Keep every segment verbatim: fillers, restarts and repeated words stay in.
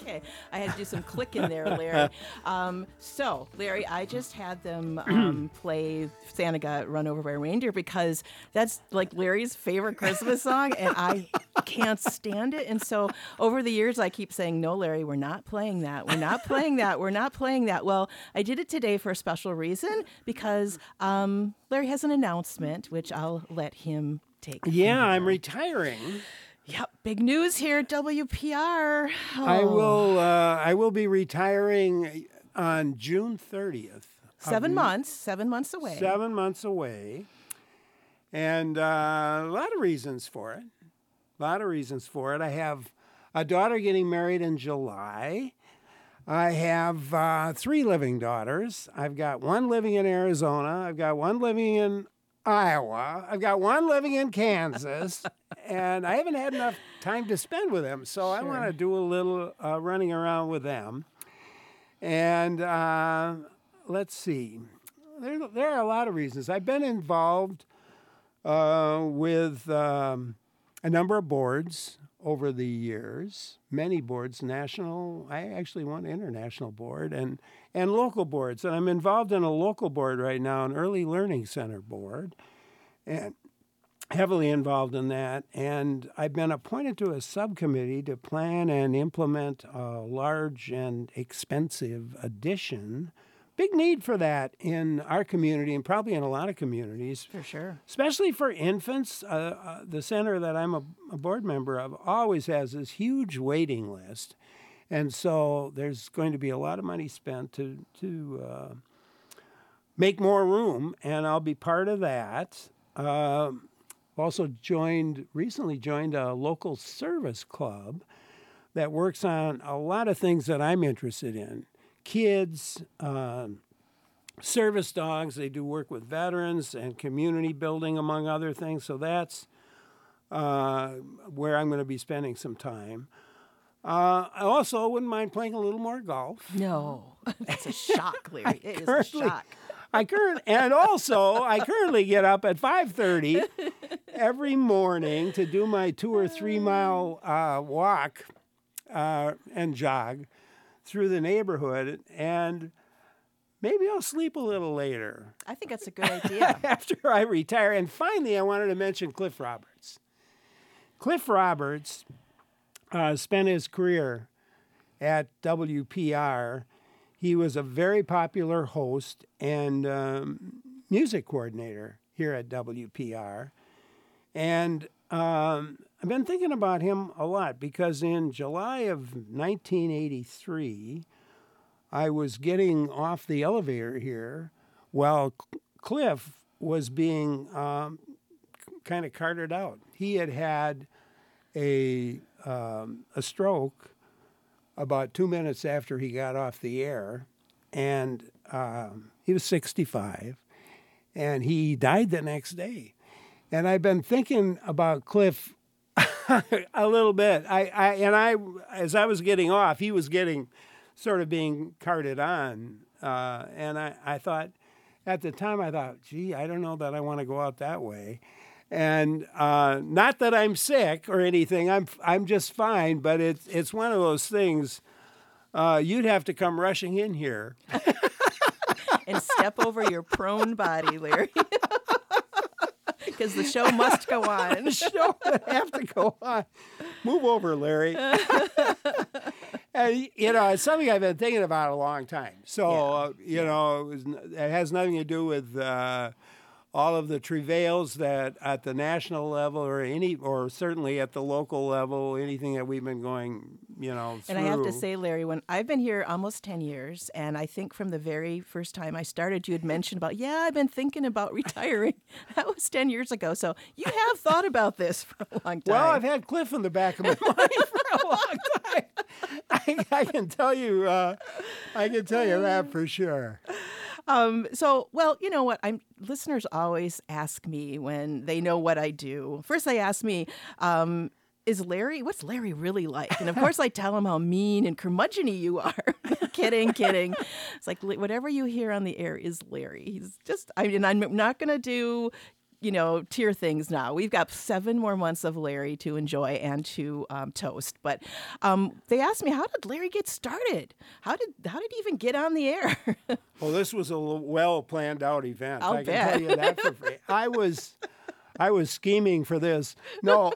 Okay, I had to do some clicking there, Larry. Um, so, Larry, I just had them um, play Santa Got Run Over by a Reindeer because that's like Larry's favorite Christmas song, and I can't stand it. And so, over the years, I keep saying, no, Larry, we're not playing that. We're not playing that. We're not playing that. Well, I did it today for a special reason because um, Larry has an announcement, which I'll let him take. Yeah, I'm retiring. Yep, big news here at W P R. Oh. I will. Uh, I will be retiring on June thirtieth. Seven months. Seven months away. Seven months away, and uh, a lot of reasons for it. A lot of reasons for it. I have a daughter getting married in July. I have uh, three living daughters. I've got one living in Arizona. I've got one living in Iowa. I've got one living in Kansas, and I haven't had enough time to spend with them, so sure. I want to do a little uh, running around with them. And uh, let's see, there, there are a lot of reasons. I've been involved uh, with um, a number of boards over the years, many boards, national, I actually won international board, and and local boards. And I'm involved in a local board right now, an early learning center board, and heavily involved in that. And I've been appointed to a subcommittee to plan and implement a large and expensive addition. Big need for that in our community and probably in a lot of communities. For sure. Especially for infants. Uh, uh, the center that I'm a, a board member of always has this huge waiting list. And so there's going to be a lot of money spent to to uh, make more room, and I'll be part of that. Uh, also joined recently joined a local service club that works on a lot of things that I'm interested in. Kids, uh, service dogs. They do work with veterans and community building, among other things. So that's uh, where I'm going to be spending some time. Uh, I also wouldn't mind playing a little more golf. No, that's a shock, Larry. It is a shock. I current and also I currently get up at five thirty every morning to do my two or three mile uh, walk uh, and jog through the neighborhood, and maybe I'll sleep a little later. I think that's a good idea. After I retire. And finally, I wanted to mention Cliff Roberts. Cliff Roberts Uh, spent his career at W P R. He was a very popular host and um, music coordinator here at W P R. And um, I've been thinking about him a lot because in July of nineteen eighty-three, I was getting off the elevator here while Cliff was being um, kind of carted out. He had had a Um, a stroke about two minutes after he got off the air, and um, he was sixty-five, and he died the next day. And I've been thinking about Cliff a little bit. I, I and I, as I was getting off, he was getting sort of being carted on, uh, and I, I thought, at the time, I thought, gee, I don't know that I want to go out that way. And uh, not that I'm sick or anything, I'm I'm just fine. But it's it's one of those things. Uh, you'd have to come rushing in here and step over your prone body, Larry, because the show must go on. The show would have to go on. Move over, Larry. And, you know, it's something I've been thinking about a long time. So yeah. uh, you know, it, was, it has nothing to do with. Uh, all of the travails that at the national level or any, or certainly at the local level, anything that we've been going, you know, through. And I have to say, Larry, when I've been here almost ten years, and I think from the very first time I started, you had mentioned about, yeah, I've been thinking about retiring. That was ten years ago. So you have thought about this for a long time. Well, I've had Cliff in the back of my mind for a long time. I, I can tell you, uh, I can tell you that for sure. Um, so, well, you know what? I'm listeners always ask me when they know what I do. First, they ask me, um, "Is Larry? What's Larry really like?" And of course, I tell them how mean and curmudgeon-y you are. Kidding, kidding. It's like whatever you hear on the air is Larry. He's just. I mean, I'm not going to do you know, tier things now. We've got seven more months of Larry to enjoy and to um, toast. But um, they asked me, how did Larry get started? How did how did he even get on the air? Well, this was a well planned out event. I'll I can bet. tell you that for free. I was, I was scheming for this. No,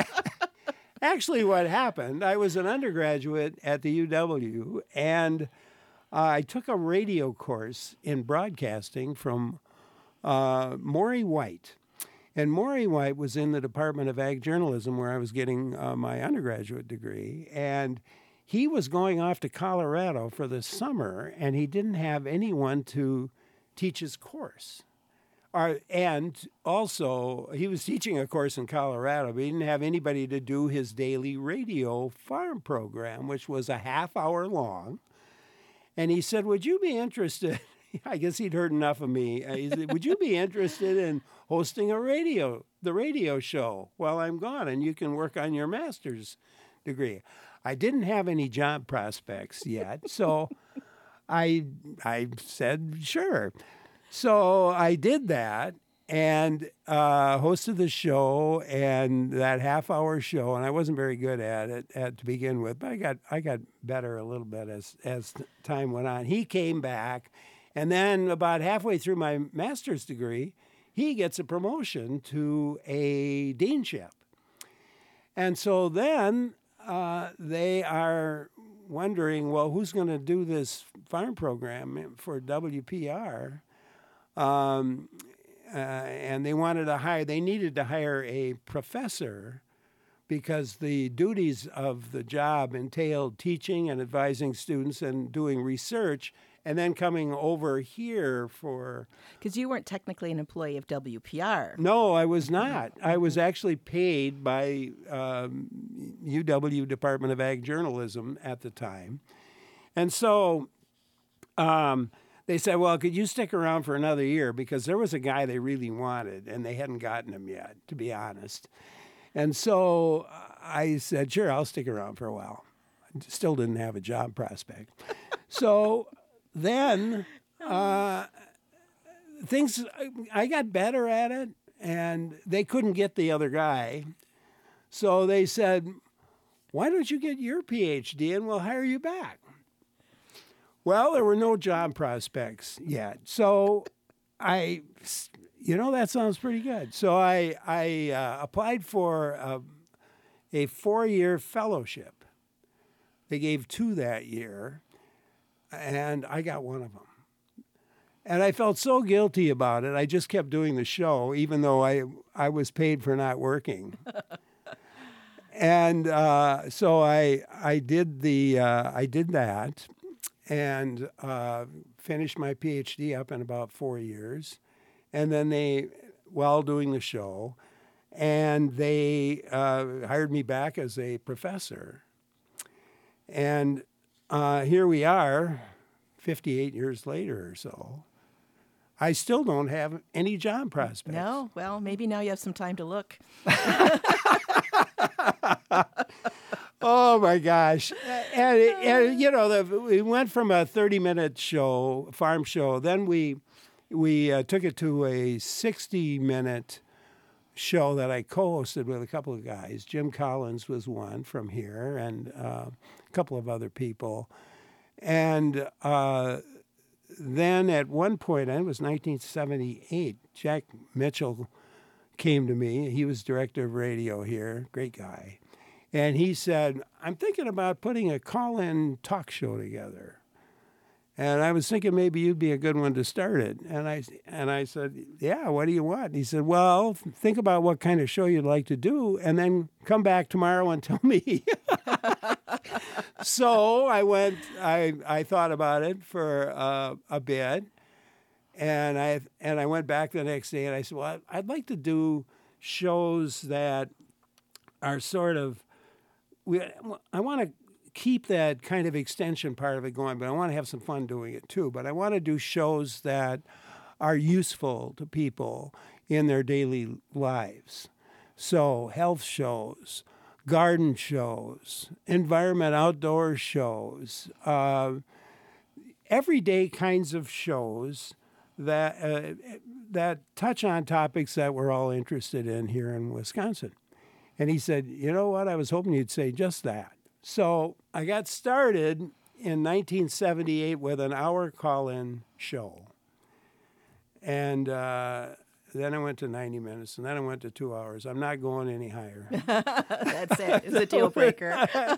actually, what happened? I was an undergraduate at the U W, and uh, I took a radio course in broadcasting from uh, Maury White. And Maury White was in the Department of Ag Journalism where I was getting uh, my undergraduate degree. And he was going off to Colorado for the summer, and he didn't have anyone to teach his course. Uh, and also, he was teaching a course in Colorado, but he didn't have anybody to do his daily radio farm program, which was a half hour long. And he said, would you be interested? I guess he'd heard enough of me. Uh, he said, would you be interested in hosting a radio, the radio show while I'm gone, and you can work on your master's degree? I didn't have any job prospects yet, so I I said sure. So I did that and uh, hosted the show and that half-hour show, and I wasn't very good at it at, to begin with, but I got I got better a little bit as as time went on. He came back. And then about halfway through my master's degree, he gets a promotion to a deanship. And so then uh, they are wondering, well, who's going to do this farm program for W P R? Um, uh, and they wanted to hire, they needed to hire a professor because the duties of the job entailed teaching and advising students and doing research, and then coming over here for... Because you weren't technically an employee of W P R. No, I was not. I was actually paid by um, U W Department of Ag Journalism at the time. And so um, they said, well, could you stick around for another year? Because there was a guy they really wanted, and they hadn't gotten him yet, to be honest. And so I said, sure, I'll stick around for a while. I still didn't have a job prospect. So... Then uh, things, I got better at it, and they couldn't get the other guy. So they said, why don't you get your P H D and we'll hire you back? Well, there were no job prospects yet. So I, you know, that sounds pretty good. So I, I uh, applied for a, a four-year fellowship. They gave two that year. And I got one of them. And I felt so guilty about it. I just kept doing the show, even though I I was paid for not working. and uh, so I I did the uh, I did that, and uh, finished my P H D up in about four years, and then they, while doing the show, and they uh, hired me back as a professor, and. Uh, here we are, fifty-eight years later or so. I still don't have any job prospects. No? Well, maybe now you have some time to look. Oh, my gosh. And, and you know, the, we went from a thirty-minute show, farm show, then we, we uh, took it to a sixty-minute show that I co-hosted with a couple of guys. Jim Collins was one from here, and uh, a couple of other people. And uh, then at one point, and it was nineteen seventy-eight, Jack Mitchell came to me. He was director of radio here, great guy. And he said, I'm thinking about putting a call-in talk show together. And I was thinking maybe you'd be a good one to start it. And I, and I said, yeah, what do you want? And he said, well, think about what kind of show you'd like to do, and then come back tomorrow and tell me. So I went, I, I thought about it for uh, a bit, and I, and I went back the next day, and I said, well, I'd like to do shows that are sort of, we, I want to keep that kind of extension part of it going, but I want to have some fun doing it too. But I want to do shows that are useful to people in their daily lives. So health shows, garden shows, environment outdoor shows, uh, everyday kinds of shows that uh, that touch on topics that we're all interested in here in Wisconsin. And he said, you know what, I was hoping you'd say just that. So I got started in nineteen seventy-eight with an hour call-in show. And uh, then I went to ninety minutes, and then I went to two hours. I'm not going any higher. That's it. It's a deal breaker.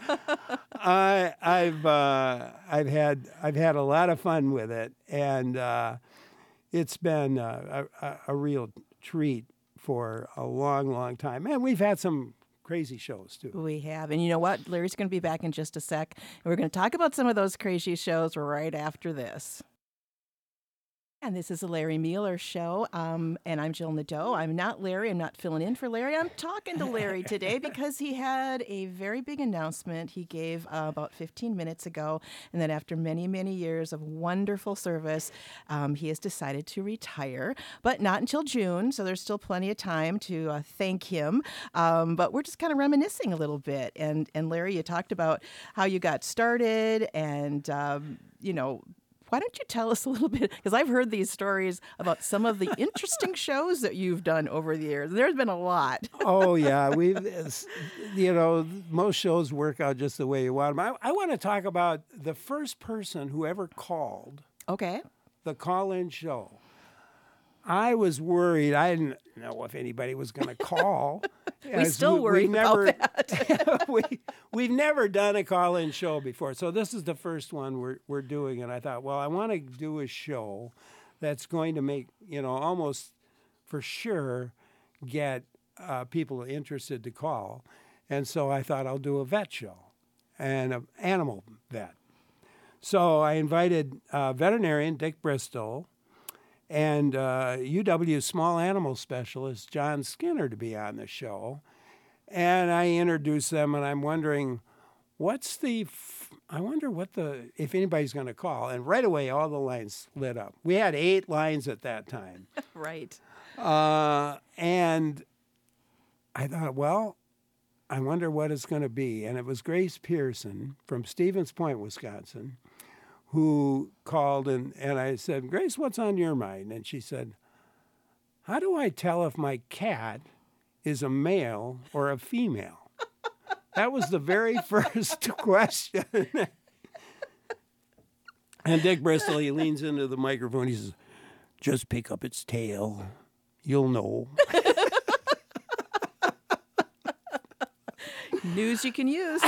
I, I've uh, I've had I've had a lot of fun with it, and uh, it's been uh, a, a real treat for a long, long time. And we've had some crazy shows, too. We have. And you know what? Larry's going to be back in just a sec. And we're going to talk about some of those crazy shows right after this. And this is the Larry Mueller Show, um, and I'm Jill Nadeau. I'm not Larry. I'm not filling in for Larry. I'm talking to Larry today because he had a very big announcement he gave uh, about fifteen minutes ago, and that after many, many years of wonderful service, um, he has decided to retire, but not until June, so there's still plenty of time to uh, thank him. Um, but we're just kind of reminiscing a little bit. And, and Larry, you talked about how you got started and, um, you know, why don't you tell us a little bit? Because I've heard these stories about some of the interesting shows that you've done over the years. There's been a lot. Oh, yeah. We've, you know, most shows work out just the way you want them. I, I want to talk about the first person who ever called Okay. the call-in show. I was worried. I didn't know if anybody was going to call. we still we, worry about never, that. we, we've never done a call-in show before. So this is the first one we're, we're doing. And I thought, well, I want to do a show that's going to make, you know, almost for sure get uh, people interested to call. And so I thought I'll do a vet show and an animal vet. So I invited uh, veterinarian Dick Bristol and uh, U W small animal specialist John Skinner to be on the show. And I introduced them, and I'm wondering, what's the, f- I wonder what the, if anybody's going to call. And right away, all the lines lit up. We had eight lines at that time. Right. Uh, and I thought, well, I wonder what it's going to be. And it was Grace Pearson from Stevens Point, Wisconsin, who called, and, and I said, Grace, what's on your mind? And she said, how do I tell if my cat is a male or a female? That was the very first question. And Dick Bristol, he leans into the microphone. He says, just pick up its tail. You'll know. News you can use.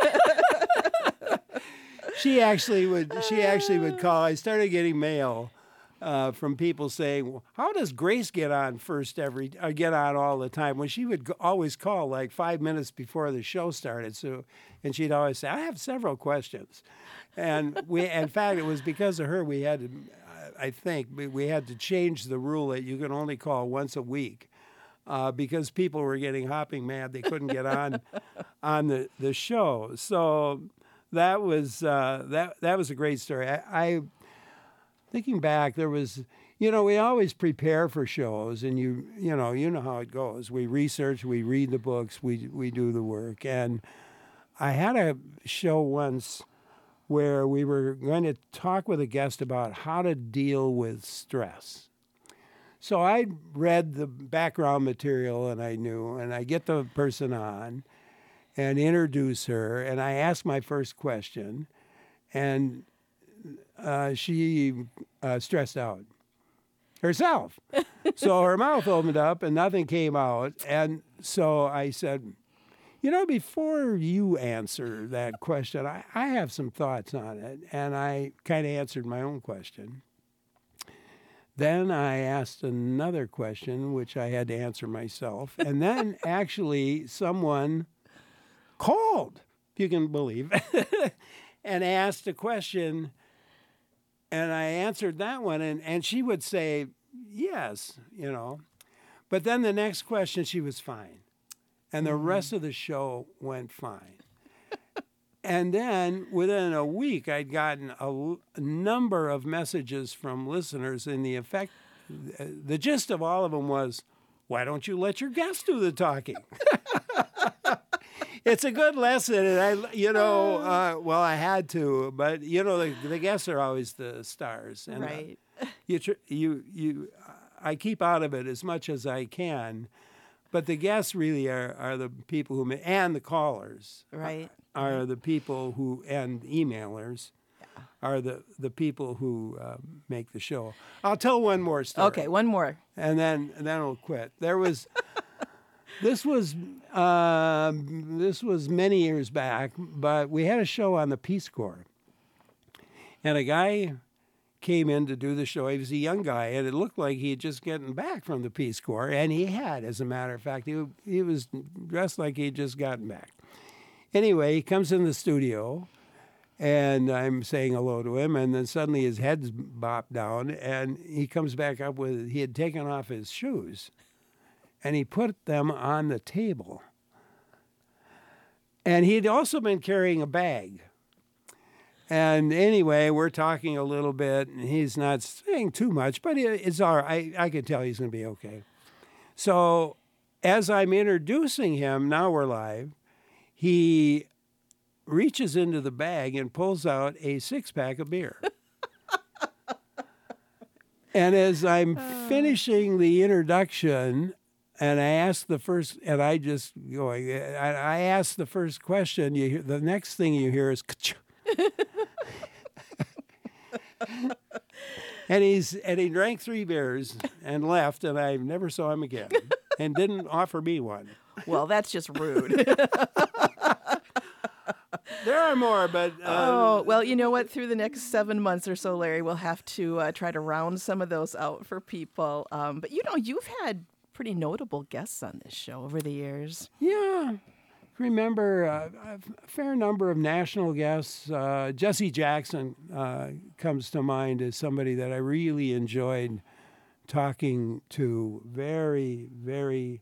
She actually would. She actually would call. I started getting mail uh, from people saying, well, "How does Grace get on first every? Uh, get on all the time?" When she would g- always call like five minutes before the show started. So, and she'd always say, "I have several questions," and we. In fact, it was because of her we had to. I think we had to change the rule that you can only call once a week. Uh, because people were getting hopping mad, they couldn't get on on the, the show. So that was uh, that that was a great story. I, I thinking back, there was, you know, we always prepare for shows, and you you know you know how it goes. We research, we read the books, we we do the work. And I had a show once where we were going to talk with a guest about how to deal with stress. So I read the background material, and I knew, and I get the person on and introduce her, and I ask my first question, and uh, she uh, stressed out herself. So her mouth opened up, and nothing came out. And so I said, you know, before you answer that question, I, I have some thoughts on it. And I kind of answered my own question. Then I asked another question, which I had to answer myself. And then actually someone called, if you can believe, and asked a question. And I answered that one. And, and she would say, yes, you know. But then the next question, she was fine. And the rest of the show went fine. And then within a week, I'd gotten a, l- a number of messages from listeners, and the effect, the gist of all of them was, why don't you let your guests do the talking? It's a good lesson, and I, you know, uh, well, I had to, but you know, the, the guests are always the stars, and right. uh, you tr- you you I keep out of it as much as I can, but the guests really are, are the people who ma- and the callers Right. are the people who and emailers Yeah. are the the people who uh, make the show. I'll tell one more story. Okay, one more. and then and then I'll quit. There was this was uh, this was many years back, but we had a show on the Peace Corps, and a guy came in to do the show. He was a young guy, and it looked like he had just gotten back from the Peace Corps, and he had, as a matter of fact, he he was dressed like he had just gotten back. Anyway, he comes in the studio, and I'm saying hello to him, and then suddenly his head's bopped down, and he comes back up with, he had taken off his shoes, and he put them on the table. And he'd also been carrying a bag. And anyway, we're talking a little bit, and he's not saying too much, but it's all right. I, I could tell he's going to be okay. So as I'm introducing him, now we're live, he reaches into the bag and pulls out a six-pack of beer. And as I'm finishing the introduction, and I ask the first, and I just going, I, I ask the first question. You hear, the next thing you hear is, ka-chow. and he's and he drank three beers and left, and I never saw him again, and didn't offer me one. Well, that's just rude. There are more, but uh, Oh, well, you know what? Through the next seven months or so, Larry, we'll have to uh, try to round some of those out for people. Um, but, you know, you've had pretty notable guests on this show over the years. yeah. Remember uh, a fair number of national guests. Uh, Jesse Jackson uh, comes to mind as somebody that I really enjoyed talking to. Very, very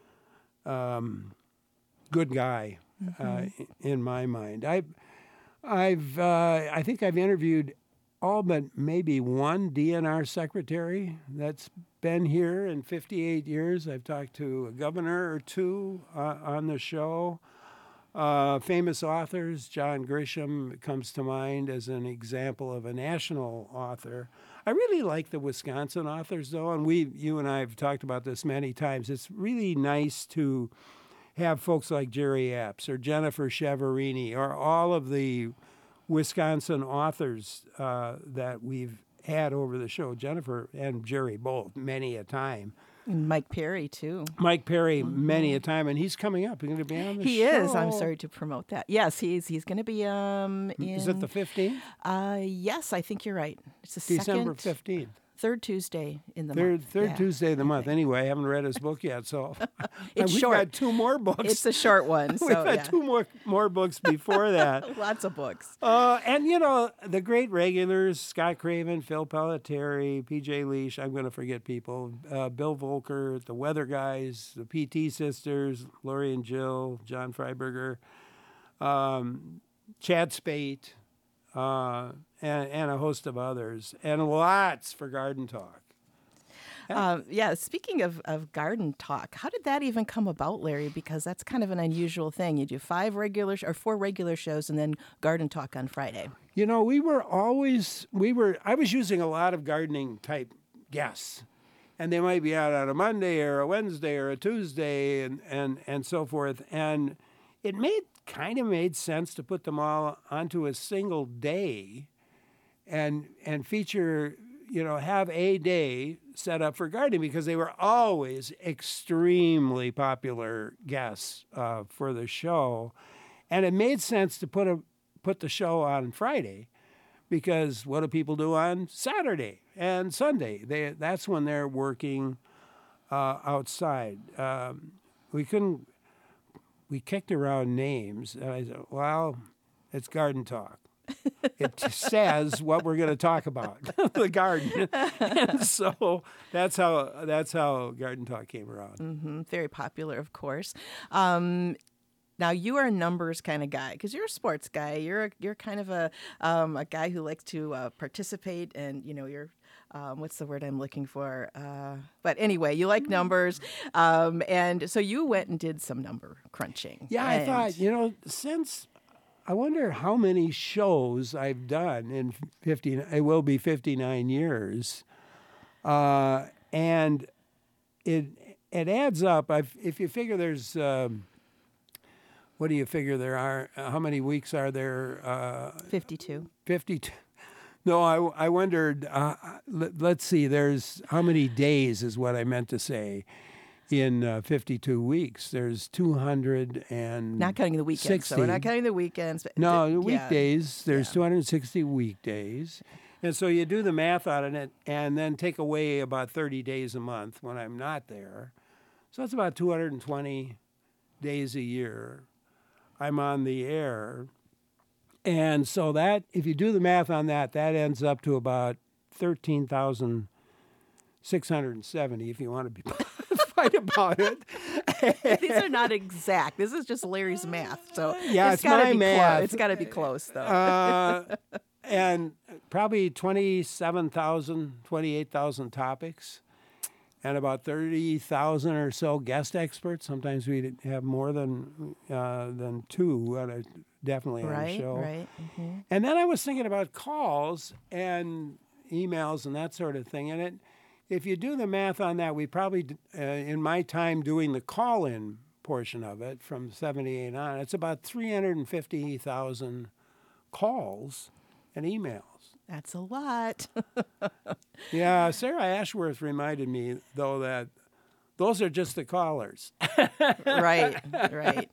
um, good guy. Uh, in my mind, I, I've, uh, I think I've interviewed all but maybe one D N R secretary that's been here in fifty-eight years. I've talked to a governor or two uh, on the show. Uh, famous authors, John Grisham comes to mind as an example of a national author. I really like the Wisconsin authors, though, and we, you and I have talked about this many times. It's really nice to have folks like Jerry Epps or Jennifer Chiaverini or all of the Wisconsin authors uh, that we've had over the show. Jennifer and Jerry both, many a time. And Mike Perry, too. Mike Perry, mm-hmm. many a time, and he's coming up. He's going to be on the he show. He is. I'm sorry to promote that. Yes, he's he's going to be um in... Is it the fifteenth? Uh, yes, I think you're right. It's the December second... fifteenth. Third Tuesday in the third, month. Third yeah. Tuesday of the month. Anyway, I haven't read his book yet, so it's we've short. got two more books. It's a short one. So, we've got yeah. two more more books before that. Lots of books. Uh, and you know the great regulars: Scott Craven, Phil Pelletieri, P J Leash. I'm going to forget people. Uh, Bill Volker, the Weather Guys, the P T Sisters, Lori and Jill, John Freiberger, um, Chad Spate. Uh, and, and a host of others, and lots for Garden Talk. Um, yeah, speaking of, of Garden Talk, how did that even come about, Larry? Because that's kind of an unusual thing. You do five regular sh- or four regular shows and then Garden Talk on Friday. You know, we were always, we were, I was using a lot of gardening type guests, and they might be out on a Monday or a Wednesday or a Tuesday and, and, and so forth. And it made kind of made sense to put them all onto a single day and and feature, you know, have a day set up for gardening, because they were always extremely popular guests uh, for the show. And it made sense to put a put the show on Friday, because what do people do on Saturday and Sunday? They that's when they're working uh, outside. Um, we couldn't We kicked around names, and I said, well, it's Garden Talk. It says what we're going to talk about, the garden. And so that's how that's how Garden Talk came around. Mm-hmm. Very popular, of course. Um, now, you are a numbers kind of guy, because you're a sports guy. You're a, you're kind of a um, a guy who likes to uh, participate, and, you know, you're Um, what's the word I'm looking for? Uh, but anyway, you like numbers. Um, and so you went and did some number crunching. Yeah, and I thought, you know, since I wonder how many shows I've done in fifty, it will be fifty-nine years. uh, and it it adds up. I've, if you figure there's, um, what do you figure there are? Uh, how many weeks are there? Uh, fifty-two. fifty-two. No, I, I wondered, uh, let, let's see, there's how many days is what I meant to say in uh, fifty-two weeks. There's two hundred and Not counting the weekends. So we're not counting the weekends. But No, d- the yeah. weekdays, there's Yeah. two hundred sixty weekdays. And so you do the math on it and then take away about thirty days a month when I'm not there. So that's about two hundred twenty days a year I'm on the air. And so that, if you do the math on that, that ends up to about thirteen thousand six hundred seventy if you want to be fight about it. These are not exact. This is just Larry's math. So Yeah, it's it's gotta my be math. Close. It's got to be close, though. Uh, and probably twenty-seven thousand, twenty-eight thousand topics, and about thirty thousand or so guest experts. Sometimes we have more than uh, than two, on a, definitely on right, a show. right. Mm-hmm. And then I was thinking about calls and emails and that sort of thing. And it, if you do the math on that, we probably, uh, in my time doing the call-in portion of it from seventy-eight on, it's about three hundred fifty thousand calls and emails. That's a lot. Yeah, Sarah Ashworth reminded me, though, that those are just the callers. Right, right.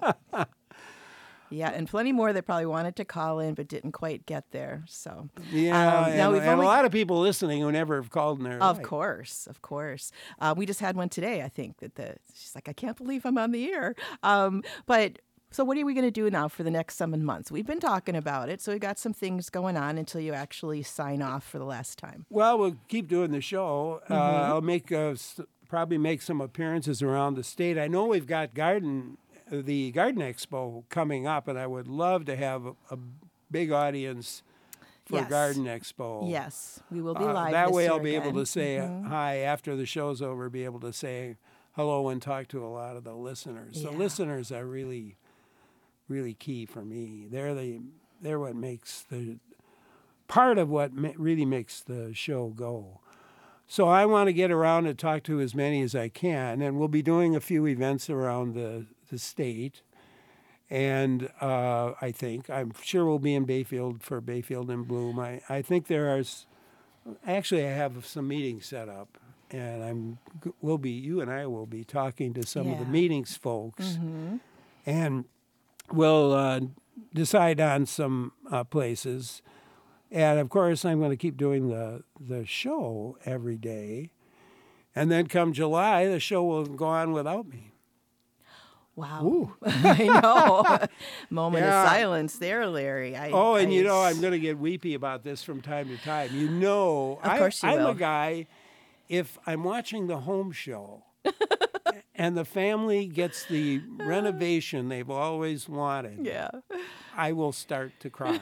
Yeah, and plenty more that probably wanted to call in but didn't quite get there. So Yeah, Um, and, now we've and only- a lot of people listening who never have called in their Of life. course, of course. Uh, we just had one today. I think that the she's like, I can't believe I'm on the air. Um, but so, what are we going to do now for the next seven months? We've been talking about it, so we got some things going on until you actually sign off for the last time. Well, we'll keep doing the show. Uh, Mm-hmm. I'll make uh, s- probably make some appearances around the state. I know we've got garden, the Garden Expo coming up, and I would love to have a, a big audience for Yes. Garden Expo. Yes, we will be Uh, live. that this way, year I'll be able again. to say Mhm. hi after the show's over. Be able to say hello and talk to a lot of the listeners. The Yeah. listeners are really, really key for me. They're the they're what makes the part of what ma- really makes the show go. So I want to get around and talk to as many as I can, and we'll be doing a few events around the, the state. And uh, I think, I'm sure we'll be in Bayfield for Bayfield in Bloom. I, I think there are, s- actually I have some meetings set up, and I'm, g- we'll be, you and I will be talking to some of the Yeah. meetings folks, Mhm. and we'll uh, decide on some uh, places. And of course, I'm going to keep doing the, the show every day. And then come July, the show will go on without me. Wow. Ooh. I know. Moment Yeah. of silence there, Larry. I, Oh, and I- you know, I'm going to get weepy about this from time to time. You know, Of course you I, I'm will. a guy, if I'm watching the home show and the family gets the renovation they've always wanted, Yeah. I will start to cry.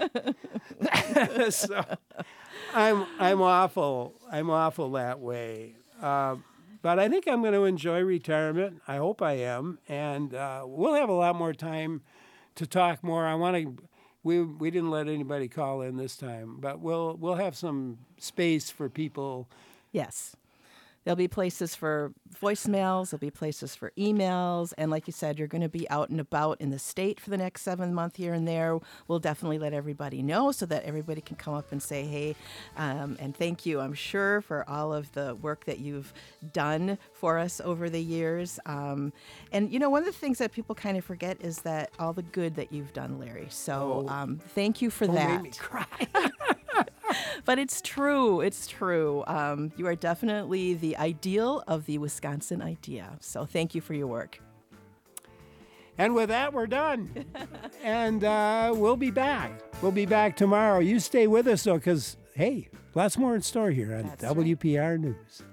So I'm I'm awful. I'm awful that way. Uh, but I think I'm going to enjoy retirement. I hope I am, and uh, we'll have a lot more time to talk more. I want to. We we didn't let anybody call in this time, but we'll we'll have some space for people. Yes. There'll be places for voicemails. There'll be places for emails. And like you said, you're going to be out and about in the state for the next seven months here and there. We'll definitely let everybody know so that everybody can come up and say, hey, um, and thank you, I'm sure, for all of the work that you've done for us over the years. Um, and, you know, one of the things that people kind of forget is that all the good that you've done, Larry. So Oh. um, thank you for Don't that. make me cry. But it's true. It's true. Um, you are definitely the ideal of the Wisconsin idea. So thank you for your work. And with that, we're done. And uh, we'll be back. We'll be back tomorrow. You stay with us, though, because, hey, lots more in store here on That's right. W P R News.